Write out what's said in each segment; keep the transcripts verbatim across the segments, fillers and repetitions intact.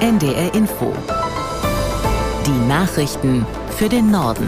N D R Info. Die Nachrichten für den Norden.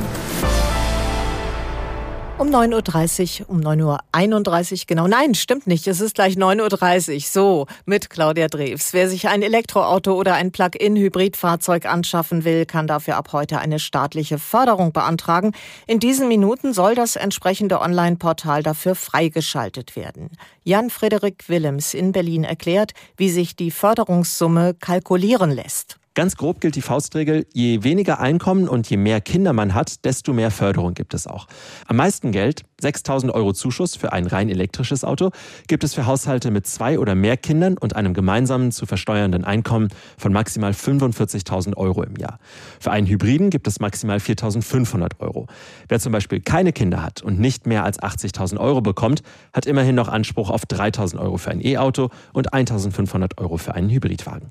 Um neun Uhr dreißig, um neun Uhr einunddreißig, genau. Nein, stimmt nicht. Es ist gleich neun Uhr dreißig. So, mit Claudia Drews. Wer sich ein Elektroauto oder ein Plug-in-Hybridfahrzeug anschaffen will, kann dafür ab heute eine staatliche Förderung beantragen. In diesen Minuten soll das entsprechende Online-Portal dafür freigeschaltet werden. Jan-Frederik Willems in Berlin erklärt, wie sich die Förderungssumme kalkulieren lässt. Ganz grob gilt die Faustregel, je weniger Einkommen und je mehr Kinder man hat, desto mehr Förderung gibt es auch. Am meisten Geld, sechstausend Euro Zuschuss für ein rein elektrisches Auto, gibt es für Haushalte mit zwei oder mehr Kindern und einem gemeinsamen zu versteuernden Einkommen von maximal fünfundvierzigtausend Euro im Jahr. Für einen Hybriden gibt es maximal viertausendfünfhundert Euro. Wer zum Beispiel keine Kinder hat und nicht mehr als achtzigtausend Euro bekommt, hat immerhin noch Anspruch auf dreitausend Euro für ein E-Auto und eintausendfünfhundert Euro für einen Hybridwagen.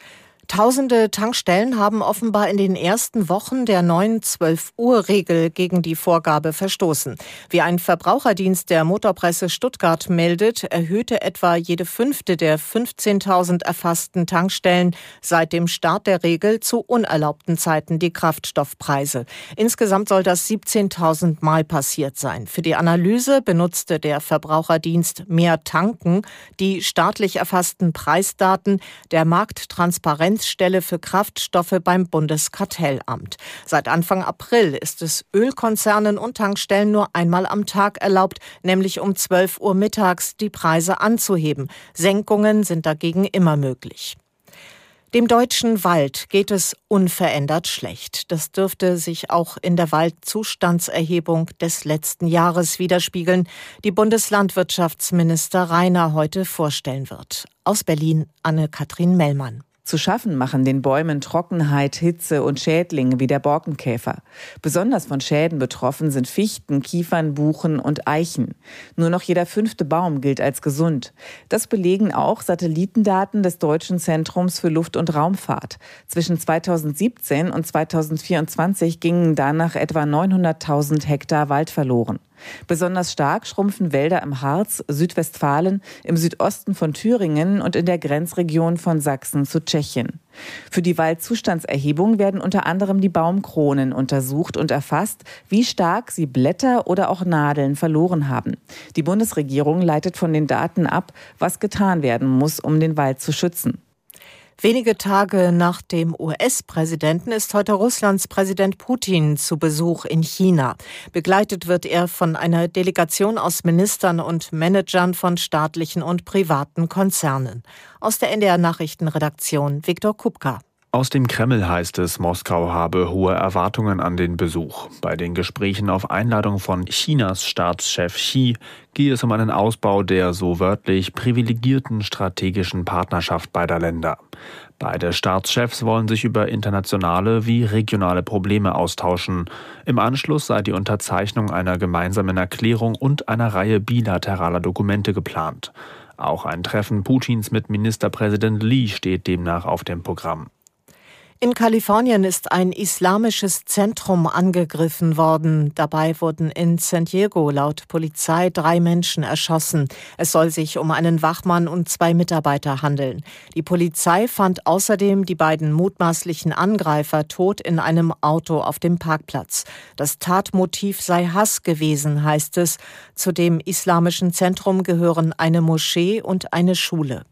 Tausende Tankstellen haben offenbar in den ersten Wochen der neuen zwölf-Uhr-Regel gegen die Vorgabe verstoßen. Wie ein Verbraucherdienst der Motorpresse Stuttgart meldet, erhöhte etwa jede fünfte der fünfzehntausend erfassten Tankstellen seit dem Start der Regel zu unerlaubten Zeiten die Kraftstoffpreise. Insgesamt soll das siebzehntausend Mal passiert sein. Für die Analyse benutzte der Verbraucherdienst Mehr Tanken die staatlich erfassten Preisdaten der Markttransparenz Stelle für Kraftstoffe beim Bundeskartellamt. Seit Anfang April ist es Ölkonzernen und Tankstellen nur einmal am Tag erlaubt, nämlich um zwölf Uhr mittags die Preise anzuheben. Senkungen sind dagegen immer möglich. Dem deutschen Wald geht es unverändert schlecht. Das dürfte sich auch in der Waldzustandserhebung des letzten Jahres widerspiegeln, die Bundeslandwirtschaftsminister Rainer heute vorstellen wird. Aus Berlin Anne-Kathrin Mellmann. Zu schaffen machen den Bäumen Trockenheit, Hitze und Schädlinge wie der Borkenkäfer. Besonders von Schäden betroffen sind Fichten, Kiefern, Buchen und Eichen. Nur noch jeder fünfte Baum gilt als gesund. Das belegen auch Satellitendaten des Deutschen Zentrums für Luft- und Raumfahrt. Zwischen zweitausendsiebzehn und zweitausendvierundzwanzig gingen danach etwa neunhunderttausend Hektar Wald verloren. Besonders stark schrumpfen Wälder im Harz, Südwestfalen, im Südosten von Thüringen und in der Grenzregion von Sachsen zu Tschechien. Für die Waldzustandserhebung werden unter anderem die Baumkronen untersucht und erfasst, wie stark sie Blätter oder auch Nadeln verloren haben. Die Bundesregierung leitet von den Daten ab, was getan werden muss, um den Wald zu schützen. Wenige Tage nach dem U S-Präsidenten ist heute Russlands Präsident Putin zu Besuch in China. Begleitet wird er von einer Delegation aus Ministern und Managern von staatlichen und privaten Konzernen. Aus der N D R-Nachrichtenredaktion Viktor Kupka. Aus dem Kreml heißt es, Moskau habe hohe Erwartungen an den Besuch. Bei den Gesprächen auf Einladung von Chinas Staatschef Xi gehe es um einen Ausbau der so wörtlich privilegierten strategischen Partnerschaft beider Länder. Beide Staatschefs wollen sich über internationale wie regionale Probleme austauschen. Im Anschluss sei die Unterzeichnung einer gemeinsamen Erklärung und einer Reihe bilateraler Dokumente geplant. Auch ein Treffen Putins mit Ministerpräsident Li steht demnach auf dem Programm. In Kalifornien ist ein islamisches Zentrum angegriffen worden. Dabei wurden in San Diego laut Polizei drei Menschen erschossen. Es soll sich um einen Wachmann und zwei Mitarbeiter handeln. Die Polizei fand außerdem die beiden mutmaßlichen Angreifer tot in einem Auto auf dem Parkplatz. Das Tatmotiv sei Hass gewesen, heißt es. Zu dem islamischen Zentrum gehören eine Moschee und eine Schule.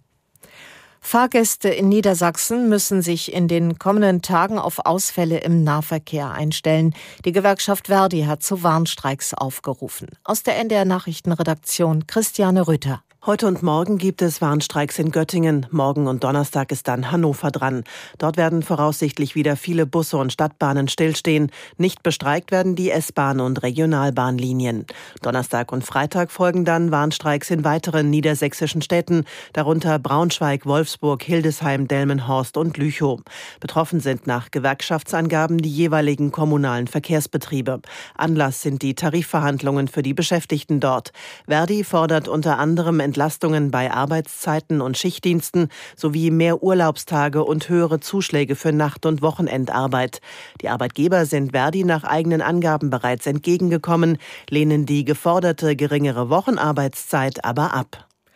Fahrgäste in Niedersachsen müssen sich in den kommenden Tagen auf Ausfälle im Nahverkehr einstellen. Die Gewerkschaft Verdi hat zu Warnstreiks aufgerufen. Aus der N D R-Nachrichtenredaktion Christiane Rüther. Heute und morgen gibt es Warnstreiks in Göttingen. Morgen und Donnerstag ist dann Hannover dran. Dort werden voraussichtlich wieder viele Busse und Stadtbahnen stillstehen. Nicht bestreikt werden die S-Bahn- und Regionalbahnlinien. Donnerstag und Freitag folgen dann Warnstreiks in weiteren niedersächsischen Städten, darunter Braunschweig, Wolfsburg, Hildesheim, Delmenhorst und Lüchow. Betroffen sind nach Gewerkschaftsangaben die jeweiligen kommunalen Verkehrsbetriebe. Anlass sind die Tarifverhandlungen für die Beschäftigten dort. Verdi fordert unter anderem Entlastungen bei Arbeitszeiten und Schichtdiensten sowie mehr Urlaubstage und höhere Zuschläge für Nacht- und Wochenendarbeit. Die Arbeitgeber sind Verdi nach eigenen Angaben bereits entgegengekommen, lehnen die geforderte geringere Wochenarbeitszeit aber ab.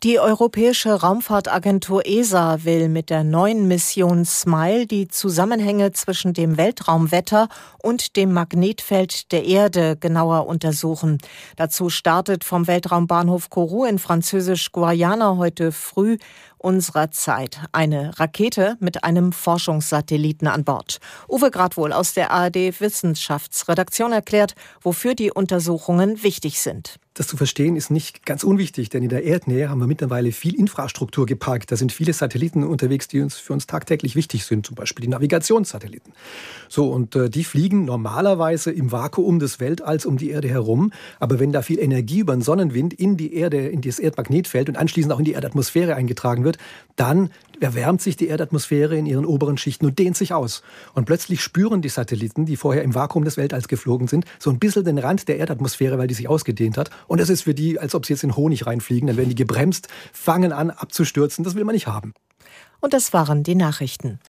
Die Europäische Raumfahrtagentur E S A will mit der neuen Mission SMILE die Zusammenhänge zwischen dem Weltraumwetter und dem Magnetfeld der Erde genauer untersuchen. Dazu startet vom Weltraumbahnhof Kourou in Französisch-Guayana heute früh unserer Zeit eine Rakete mit einem Forschungssatelliten an Bord. Uwe Gradwohl aus der A R D-Wissenschaftsredaktion erklärt, wofür die Untersuchungen wichtig sind. Das zu verstehen ist nicht ganz unwichtig, denn in der Erdnähe haben wir mittlerweile viel Infrastruktur geparkt. Da sind viele Satelliten unterwegs, die uns für uns tagtäglich wichtig sind, zum Beispiel die Navigationssatelliten. So, und äh, die fliegen normalerweise im Vakuum des Weltalls um die Erde herum. Aber wenn da viel Energie über den Sonnenwind in die Erde, in das Erdmagnetfeld und anschließend auch in die Erdatmosphäre eingetragen wird, dann erwärmt sich die Erdatmosphäre in ihren oberen Schichten und dehnt sich aus. Und plötzlich spüren die Satelliten, die vorher im Vakuum des Weltalls geflogen sind, so ein bisschen den Rand der Erdatmosphäre, weil die sich ausgedehnt hat. Und es ist für die, als ob sie jetzt in Honig reinfliegen. Dann werden die gebremst, fangen an abzustürzen. Das will man nicht haben. Und das waren die Nachrichten.